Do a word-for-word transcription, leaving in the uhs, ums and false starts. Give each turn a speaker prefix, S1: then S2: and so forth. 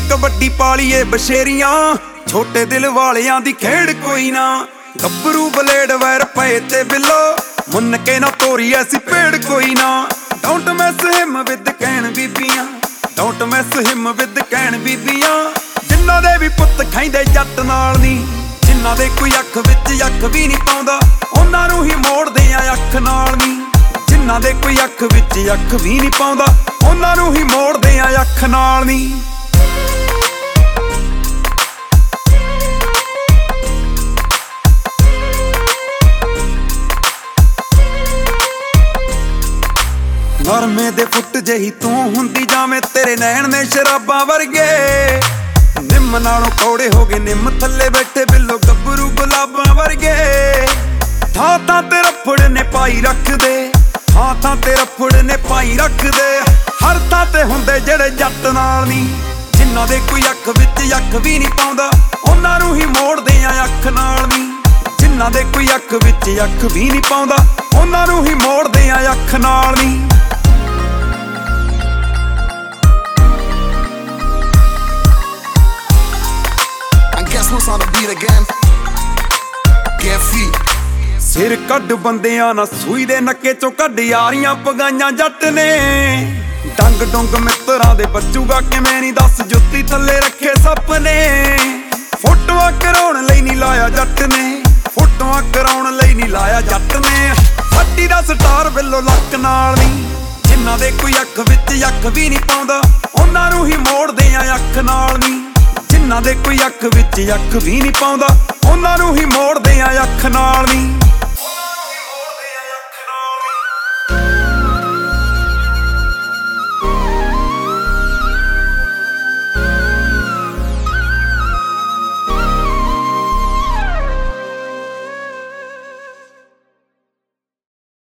S1: ਕਬੱਡੀ ਪਾਲੀਏ ਬਸ਼ੇਰੀਆਂ, ਛੋਟੇ ਦਿਲ ਵਾਲਿਆਂ ਦੀ ਖੇਡ ਕੋਈ ਨਾ। ਗੱਭਰੂ ਬਲੇਡ ਵੈਰ ਪਏ ਤੇ ਬਿੱਲੋ, ਮੁੰਨ ਕੇ ਨਾ ਤੋਰੀ ਐਸੀ ਭੇੜ ਕੋਈ ਨਾ। ਡੋਂਟ ਮੈਸ ਹਿਮ ਵਿਦ ਕਹਿਣ ਬੀਬੀਆਂ, ਡੋਂਟ ਮੈਸ ਹਿਮ ਵਿਦ ਕਹਿਣ ਬੀਬੀਆਂ। ਜਿਨ੍ਹਾਂ ਦੇ ਵੀ ਪੁੱਤ ਖਾਂਦੇ ਜੱਟ ਨਾਲ ਨੀ, ਜਿਨ੍ਹਾਂ ਦੇ ਕੋਈ ਅੱਖ ਵਿੱਚ ਅੱਖ ਵੀ ਨਹੀਂ ਪਾਉਂਦਾ, ਉਹਨਾਂ ਨੂੰ ਹੀ ਮੋੜਦੇ ਆ ਅੱਖ ਨਾਲ ਨੀ। ਜਿਨ੍ਹਾਂ ਦੇ ਕੋਈ ਅੱਖ ਵਿੱਚ ਅੱਖ ਵੀ ਨਹੀਂ ਪਾਉਂਦਾ, ਉਹਨਾਂ ਨੂੰ ਹੀ ਮੋੜਦੇ ਆ ਅੱਖ ਨਾਲ ਨੀ। ਨਰਮੇ ਦੇ ਫੁੱਟ ਜਿਹੀ ਤੂੰ ਹੁੰਦੀ ਜਾਵੇਂ, ਤੇਰੇ ਨੈਣ ਨੇ ਸ਼ਰਾਬਾਂ ਵਰਗੇ। ਨਿੰਮ ਨਾਲੋਂ ਕੌੜੇ ਹੋ ਗਏ ਨਿੰਮ ਥੱਲੇ ਬੈਠੇ ਬਿੱਲੋ, ਗੱਭਰੂ ਗੁਲਾਬਾਂ ਵਰਗੇ। ਥਾਂ ਥਾਂ ਤੇ ਰਫੜ ਨੇ ਪਾਈ ਰੱਖਦੇ, ਥਾਂ ਥਾਂ ਤੇ ਰਫੜ ਨੇ ਪਾਈ ਰੱਖਦੇ। ਹਰ ਥਾਂ ਤੇ ਹੁੰਦੇ ਜਿਹੜੇ ਜੱਟ ਨਾਲ ਨੀ, ਜਿਨ੍ਹਾਂ ਦੇ ਕੋਈ ਅੱਖ ਵਿੱਚ ਅੱਖ ਵੀ ਨਹੀਂ ਪਾਉਂਦਾ, ਉਹਨਾਂ ਨੂੰ ਹੀ ਮੋੜਦੇ ਆ ਅੱਖ ਨਾਲ ਨੀ। ਜਿਨ੍ਹਾਂ ਦੇ ਕੋਈ ਅੱਖ ਵਿੱਚ ਅੱਖ ਵੀ ਨਹੀਂ ਪਾਉਂਦਾ, ਉਹਨਾਂ ਨੂੰ ਹੀ ਮੋੜਦੇ ਆ ਅੱਖ ਨਾਲ ਨੀ।
S2: On the beat again. Get feet.
S1: ਸਿਰ ਕੱਢ ਬੰਦਿਆਂ ਨਾ ਸੂਈ ਦੇ ਨੱਕੇ ਚੋਂ ਕੱਢ ਯਾਰੀਆਂ ਪਗਾਈਆਂ ਜੱਟ ਨੇ। ਡੰਗ ਡੁੰਗ ਮਿੱਤਰਾਂ ਦੇ ਬਚੂਗਾ ਕਿਵੇਂ ਨੀ ਦੱਸ, ਜੁੱਤੀ ਥੱਲੇ ਰੱਖੇ ਸੱਪ ਨੇ। ਫੋਟੋਆਂ ਕਰਾਉਣ ਲਈ ਨਹੀਂ ਲਾਇਆ ਜੱਟ ਨੇ, ਫੋਟੋਆਂ ਕਰਾਉਣ ਲਈ ਨਹੀਂ ਲਾਇਆ ਜੱਟ ਨੇ। ਹੱਟੀ ਦਾ ਸਟਾਰ ਬਿੱਲੋ ਲੱਕ ਨਾਲ ਨੀ, ਜਿਨ੍ਹਾਂ ਦੇ ਕੋਈ ਅੱਖ ਵਿੱਚ ਅੱਖ ਵੀ ਨਹੀਂ ਪਾਉਂਦਾ, ਉਹਨਾਂ ਨੂੰ ਹੀ ਮੋੜਦੇ ਆ ਅੱਖ ਨਾਲ ਨੀ। ਜਿਨ੍ਹਾਂ ਦੇ ਕੋਈ ਅੱਖ ਵਿੱਚ ਅੱਖ ਵੀ ਨਹੀਂ ਪਾਉਂਦਾ, ਉਹਨਾਂ ਨੂੰ ਹੀ ਮੋੜਦੇ ਆ ਅੱਖ ਨਾਲ ਨੀ।